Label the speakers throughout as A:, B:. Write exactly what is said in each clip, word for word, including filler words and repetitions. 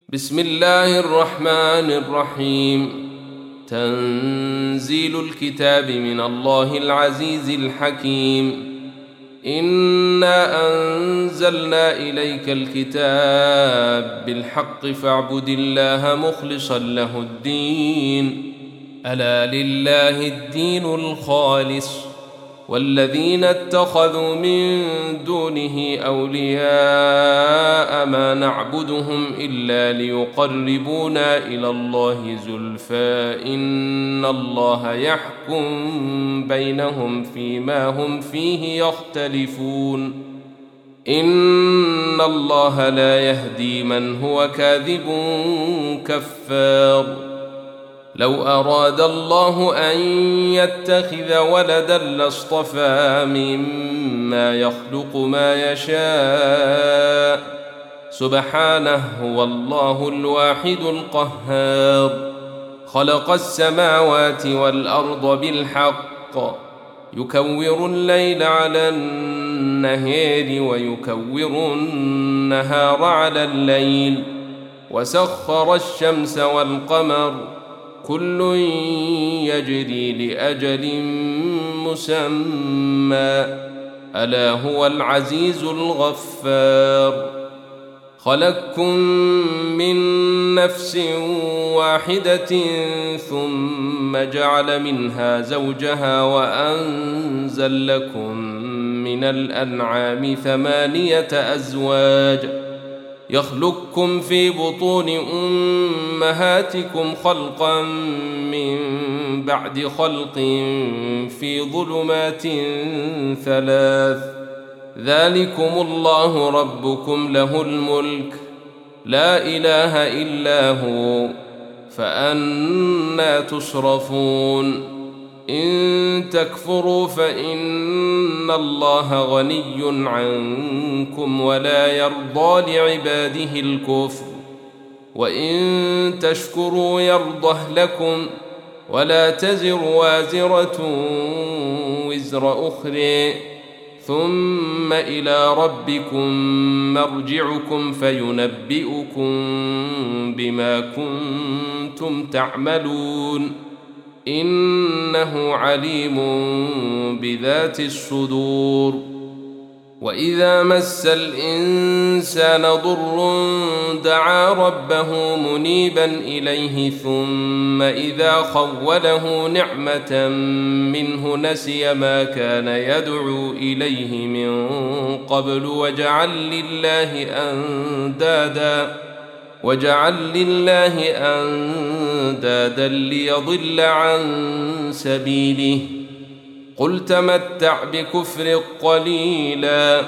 A: بسم الله الرحمن الرحيم. تنزيل الكتاب من الله العزيز الحكيم. إنا أنزلنا إليك الكتاب بالحق فاعبد الله مخلصا له الدين. ألا لله الدين الخالص، والذين اتخذوا من دونه أولياء ما نعبدهم إلا ليقربونا إلى الله زلفى إن الله يحكم بينهم فيما هم فيه يختلفون. إن الله لا يهدي من هو كاذب كفار. لو أراد الله أن يتخذ ولدا لاصطفى مما يخلق ما يشاء، سبحانه هو الله الواحد القهار. خلق السماوات والأرض بالحق، يكور الليل على النهار ويكور النهار على الليل، وسخر الشمس والقمر كل يجري لأجل مسمى، ألا هو العزيز الغفار. خلقكم من نفس واحدة ثم جعل منها زوجها وأنزل لكم من الأنعام ثمانية أزواج، يخلقكم في بطون أمهاتكم خلقا من بعد خلق في ظلمات ثلاث، ذلكم الله ربكم له الملك لا إله إلا هو، فأنى تصرفون. إن تكفروا فإن الله غني عنكم ولا يرضى لعباده الكفر، وإن تشكروا يرضه لكم، ولا تزر وازرة وزر أخرى، ثم إلى ربكم مرجعكم فينبئكم بما كنتم تعملون، إنه عليم بذات الصدور. وإذا مس الإنسان ضر دعا ربه منيبا إليه، ثم إذا خوله نعمة منه نسي ما كان يدعو إليه من قبل وجعل لله أندادا وجعل لله أندادا ليضل عن سبيله. قل تمتع بكفر قليلا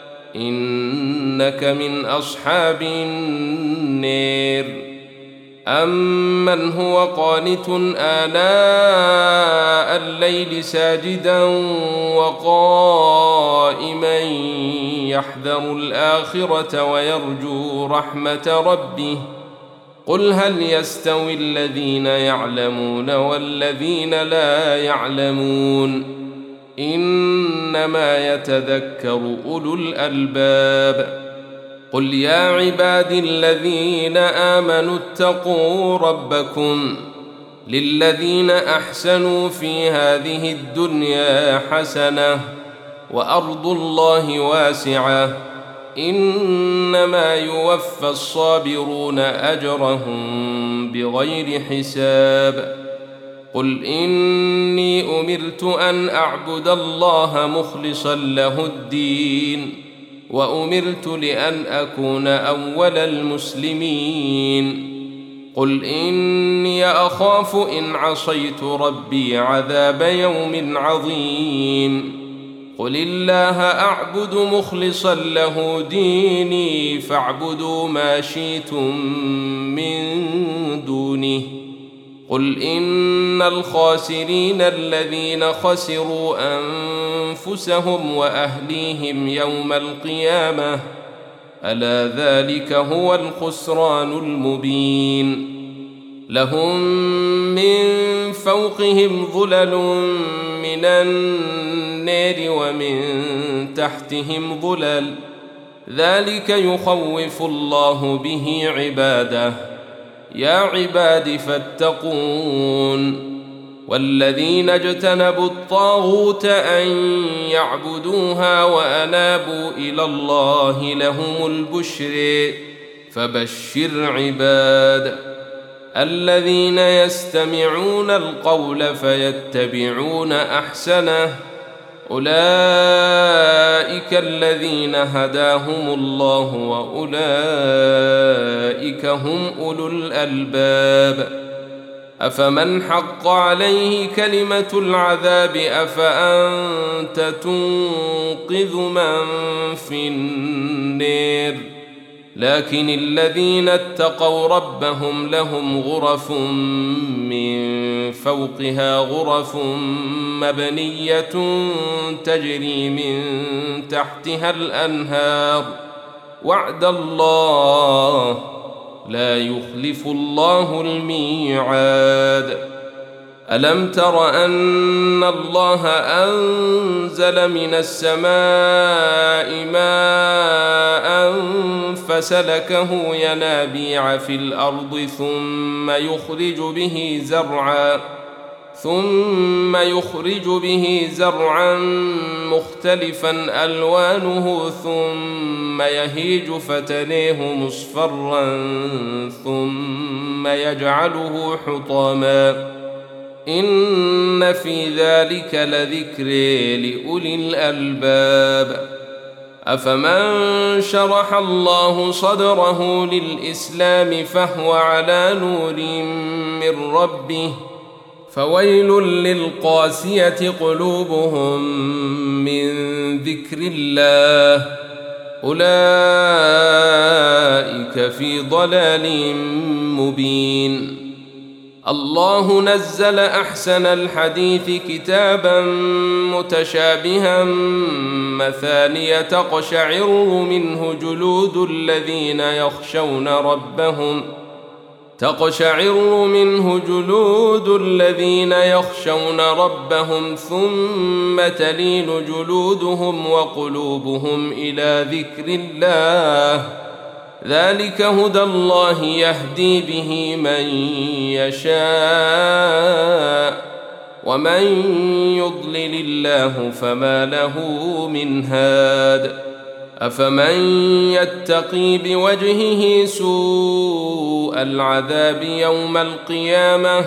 A: إنك من أصحاب النار. أمن هو قانت آناء الليل ساجدا وقائما يحذر الآخرة ويرجو رحمة ربه، قل هل يستوي الذين يعلمون والذين لا يعلمون، إنما يتذكر أولو الألباب. قل يا عبادي الذين آمنوا اتقوا ربكم، للذين أحسنوا في هذه الدنيا حسنة وأرض الله واسعة، إنما يوفى الصابرون أجرهم بغير حساب. قل إني أمرت أن أعبد الله مخلصا له الدين، وأمرت لأن أكون أول المسلمين. قل إني أخاف إن عصيت ربي عذاب يوم عظيم. قل الله أعبد مخلصا له ديني، فاعبدوا ما شئتم من دونه. قل إن الخاسرين الذين خسروا أنفسهم وأهليهم يوم القيامة، ألا ذلك هو الخسران المبين. لهم من فوقهم ظلل من النار ومن تحتهم ظلل، ذلك يخوف الله به عباده. يا عباد فاتقون. والذين اجتنبوا الطاغوت أن يعبدوها وأنابوا إلى الله لهم البشر فبشر عباد الذين يستمعون القول فيتبعون أحسنه أولئك الذين هداهم الله وأولئك هم أولو الألباب. أفمن حق عليه كلمة العذاب أفأنت تنقذ من في النار. لكن الذين اتقوا ربهم لهم غرف من فوقها غرف مبنية تجري من تحتها الأنهار وعد الله لا يخلف الله الميعاد. ألم تر أن الله أنزل من السماء ماء فسلكه ينابيع في الأرض ثم يخرج به زرعا ثم يخرج به زرعا مختلفا ألوانه ثم يهيج فتريه مصفرا ثم يجعله حطاما إن في ذلك لذكر لأولي الألباب. أفمن شرح الله صدره للإسلام فهو على نور من ربه فويل للقاسية قلوبهم من ذكر الله أولئك في ضلال مبين. الله نزل أحسن الحديث كتابا متشابها مثانية تقشعر منه جلود الذين يخشون ربهم تقشعر منه جلود الذين يخشون ربهم ثم تلين جلودهم وقلوبهم إلى ذكر الله ذلك هدى الله يهدي به من يشاء ومن يضلل الله فما له من هاد. أفمن يتقي بوجهه سوء العذاب يوم القيامة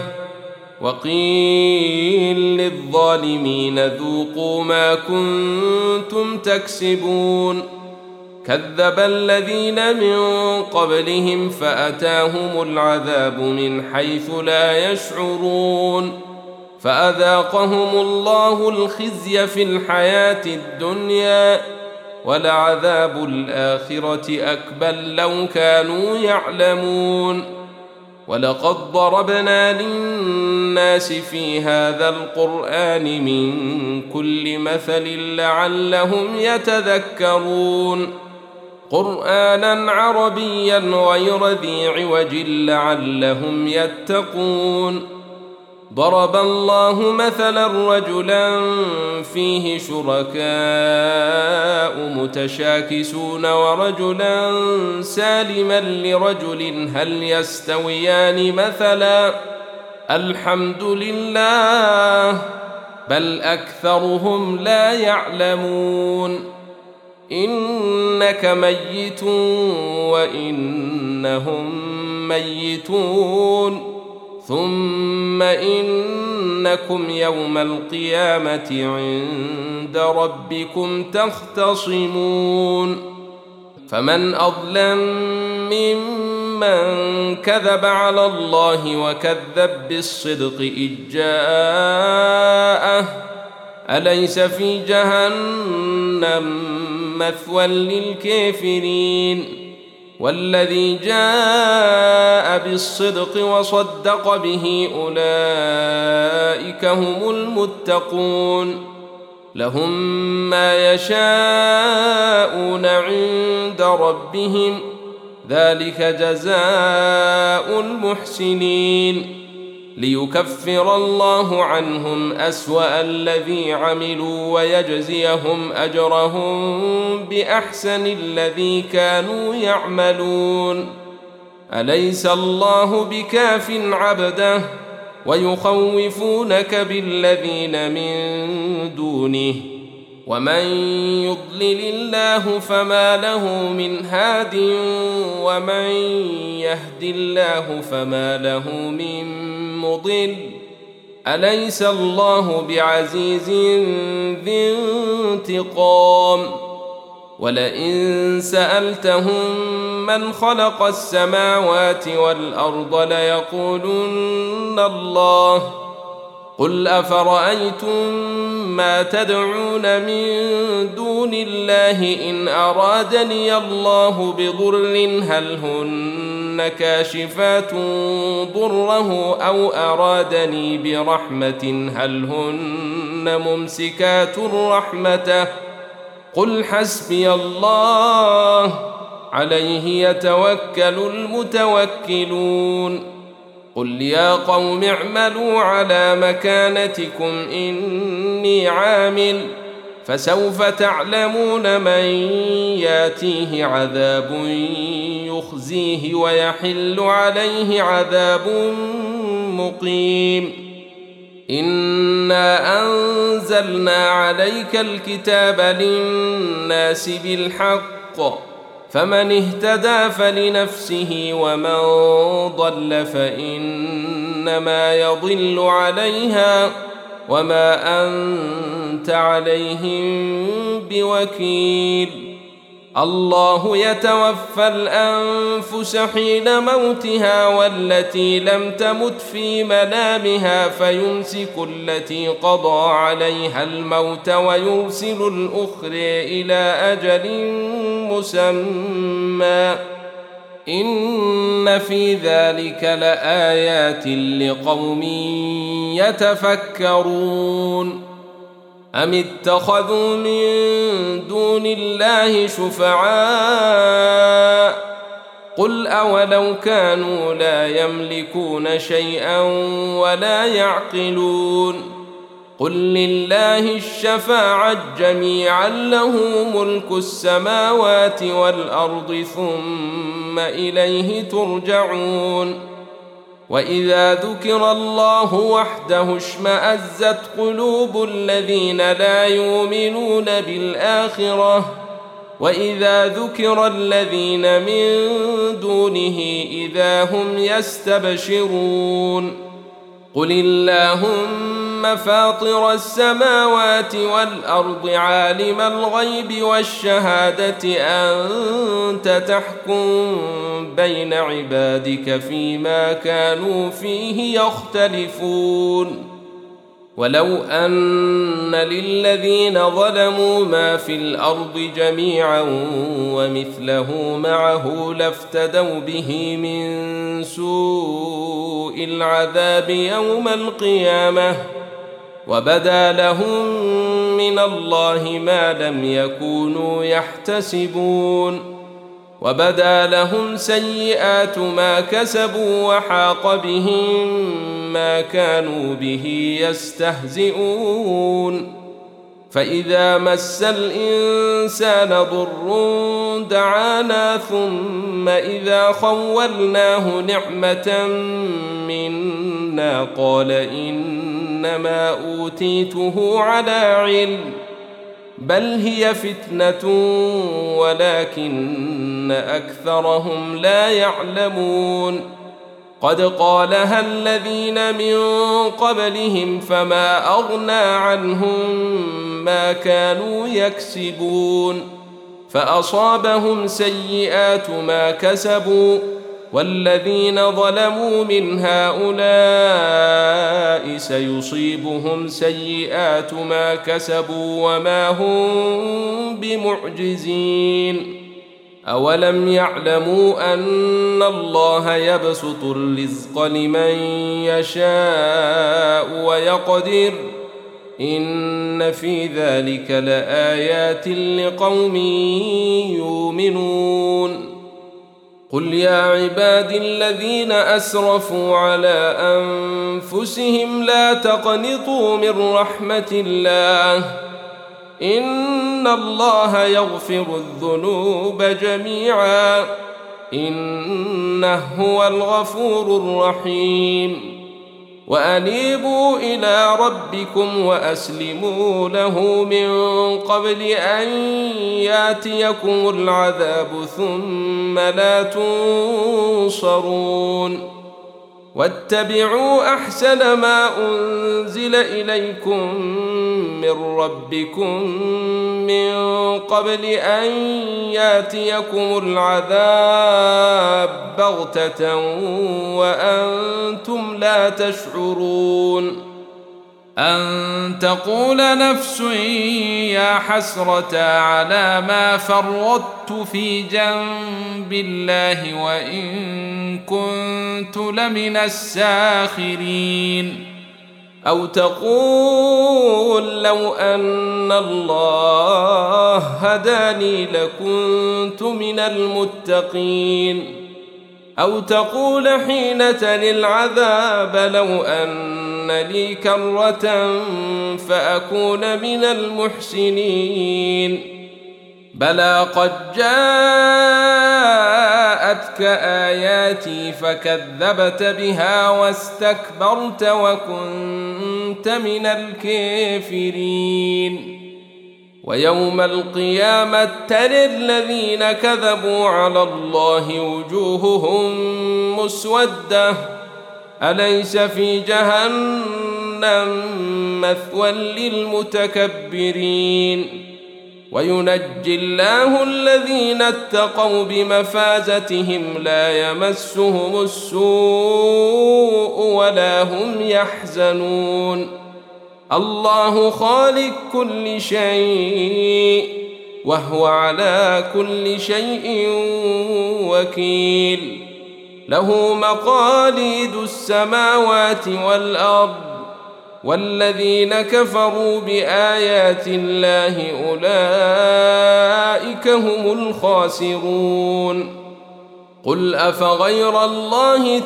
A: وقيل للظالمين ذوقوا ما كنتم تكسبون كذب الذين من قبلهم فأتاهم العذاب من حيث لا يشعرون فأذاقهم الله الخزي في الحياة الدنيا ولعذاب الآخرة أكبر لو كانوا يعلمون. ولقد ضربنا للناس في هذا القرآن من كل مثل لعلهم يتذكرون قرآنا عربيا غير ذي عوج لعلهم يتقون. ضرب الله مثلا رجلا فيه شركاء متشاكسون ورجلا سالما لرجل هل يستويان مثلا الحمد لله بل أكثرهم لا يعلمون. إنك ميت وإنهم ميتون ثم إنكم يوم القيامة عند ربكم تختصمون. فمن أظلم ممن كذب على الله وكذب بالصدق إذ جاءه أليس في جهنم مثوى للكافرين والذي جاء بالصدق وصدق به أولئك هم المتقون لهم ما يشاءون عند ربهم ذلك جزاء المحسنين. ليكفر الله عنهم أسوأ الذي عملوا ويجزيهم أجرهم بأحسن الذي كانوا يعملون. أليس الله بكاف عبده ويخوفونك بالذين من دونه ومن يضلل الله فما له من هاد ومن يهد الله فما له من مضل. أليس الله بعزيز ذي انتقام؟ ولئن سألتهم من خلق السماوات والأرض ليقولن الله. قل أفرأيتم ما تدعون من دون الله إن أرادني الله بضر هل هن كاشفات ضره أو أرادني برحمة هل هن ممسكات رحمته؟ قل حسبي الله عليه يتوكل المتوكلون. قل يا قوم اعملوا على مكانتكم إني عامل فسوف تعلمون من ياتيه عذاب يخزيه ويحل عليه عذاب مقيم. إنا أنزلنا عليك الكتاب للناس بالحق فمن اهتدى فلنفسه ومن ضل فإنما يضل عليها وما أنت عليهم بوكيل. الله يتوفى الأنفس حين موتها والتي لم تمت في منامها فيمسك التي قضى عليها الموت ويرسل الأخرى إلى أجل مسمى. إن في ذلك لآيات لقوم يتفكرون. أم اتخذوا من دون الله شفعاء قل أولو كانوا لا يملكون شيئا ولا يعقلون. قل لله الشفاعة جميعا له ملك السماوات والأرض ثم إليه ترجعون. وإذا ذكر الله وحده اشمأزت قلوب الذين لا يؤمنون بالآخرة وإذا ذكر الذين من دونه إذا هم يستبشرون. قل اللهم فاطر السماوات والأرض عالم الغيب والشهادة أنت تحكم بين عبادك فيما كانوا فيه يختلفون. ولو أن للذين ظلموا ما في الأرض جميعا ومثله معه لافتدوا به من سوء العذاب يوم القيامة وبدا لهم من الله ما لم يكونوا يحتسبون. وبدا لهم سيئات ما كسبوا وحاق بهم ما كانوا به يستهزئون. فإذا مس الإنسان ضر دعانا ثم إذا خولناه نعمة منا قال إنما أوتيته على علم بل هي فتنة ولكن أكثرهم لا يعلمون. قد قالها الذين من قبلهم فما أغنى عنهم ما كانوا يكسبون فأصابهم سيئات ما كسبوا والذين ظلموا من هؤلاء سيصيبهم سيئات ما كسبوا وما هم بمعجزين. أولم يعلموا أن الله يبسط الرزق لمن يشاء ويقدر إن في ذلك لآيات لقوم يؤمنون. قل يا عبادي الذين أسرفوا على أنفسهم لا تقنطوا من رحمة الله إن الله يغفر الذنوب جميعا إنه هو الغفور الرحيم وأنيبوا إلى ربكم وأسلموا له من قبل أن ياتيكم العذاب ثم لا تنصرون واتبعوا أحسن ما أنزل إليكم من ربكم من قبل أن ياتيكم العذاب بغتة وأنتم لا تشعرون أن تقول نفس يا حسرة على ما فرطت في جنب الله وإن كنت لمن الساخرين أو تقول لو أن الله هداني لكنت من المتقين أو تقول حين تلي العذاب لو أن لي كرة فأكون من المحسنين بلى قد جاءتك آياتي فكذبت بها واستكبرت وكنت من الكافرين ويوم القيامة ترى الذين كذبوا على الله وجوههم مسودة أليس في جهنم مثوى للمتكبرين وينجي الله الذين اتقوا بمفازتهم لا يمسهم السوء ولا هم يحزنون الله خالق كل شيء وهو على كل شيء وكيل له مقاليد السماوات والأرض والذين كفروا بآيات الله أولئك هم الخاسرون قل أفغير الله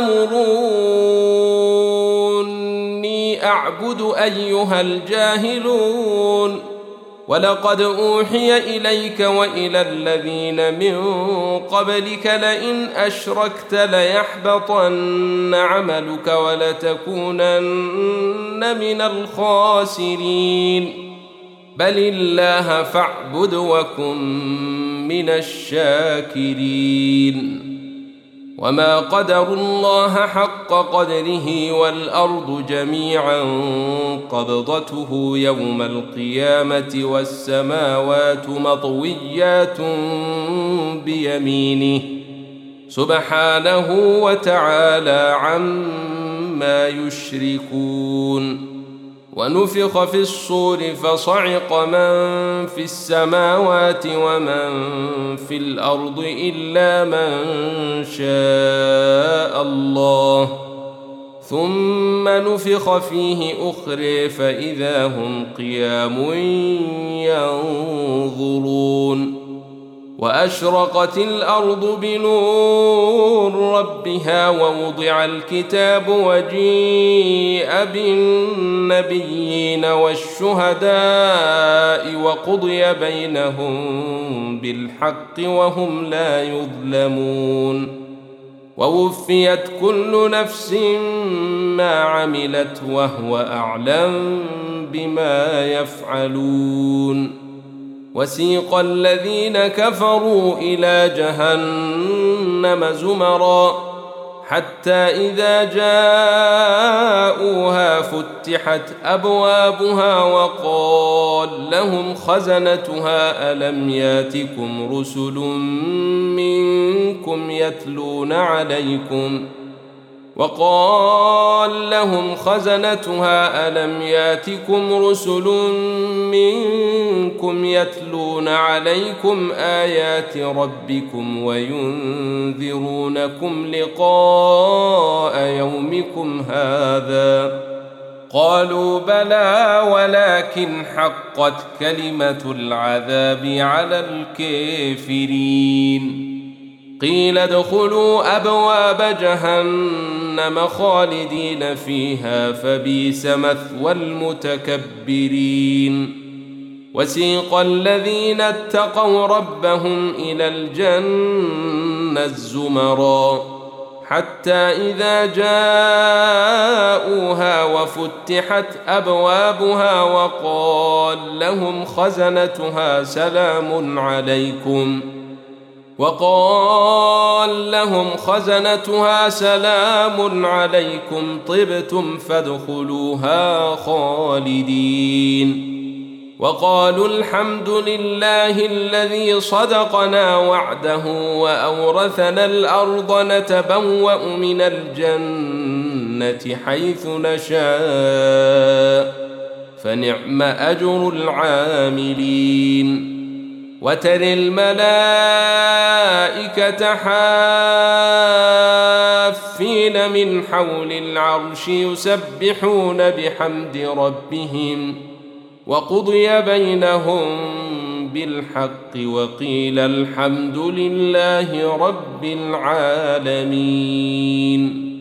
A: تأمروني أعبد أيها الجاهلون ولقد أوحي إليك وإلى الذين من قبلك لئن أشركت ليحبطن عملك ولتكونن من الخاسرين بل الله فاعبد وكن من الشاكرين وما قدروا الله حق قدره والأرض جميعا قبضته يوم القيامة والسماوات مطويات بيمينه سبحانه وتعالى عما يشركون ونفخ في الصور فصعق من في السماوات ومن في الأرض إلا من شاء الله ثم نفخ فيه أخرى فإذا هم قيام ينظرون وأشرقت الأرض بنور ربها ووضع الكتاب وجيء بالنبيين والشهداء وقضي بينهم بالحق وهم لا يظلمون ووفيت كل نفس ما عملت وهو أعلم بما يفعلون وسيق الذين كفروا إلى جهنم زمرا حتى إذا جاءوها فتحت أبوابها وقال لهم خزنتها ألم ياتكم رسل منكم يتلون عليكم وقال لهم خزنتها ألم ياتكم رسل منكم يتلون عليكم آيات ربكم وينذرونكم لقاء يومكم هذا قالوا بلى ولكن حقت كلمة العذاب على الكافرين قيل ادخلوا أبواب جهنم خالدين فيها فبئس مثوى المتكبرين وسيق الذين اتقوا ربهم إلى الجنة زمرا حتى إذا جاءوها وفتحت أبوابها وقال لهم خزنتها سلام عليكم وقال لهم خزنتها سلام عليكم طبتم فادخلوها خالدين وقالوا الحمد لله الذي صدقنا وعده وأورثنا الأرض نتبوأ من الجنة حيث نشاء فنعم أجر العاملين وترى الملائكة حافين من حول العرش يسبحون بحمد ربهم وقضي بينهم بالحق وقيل الحمد لله رب العالمين.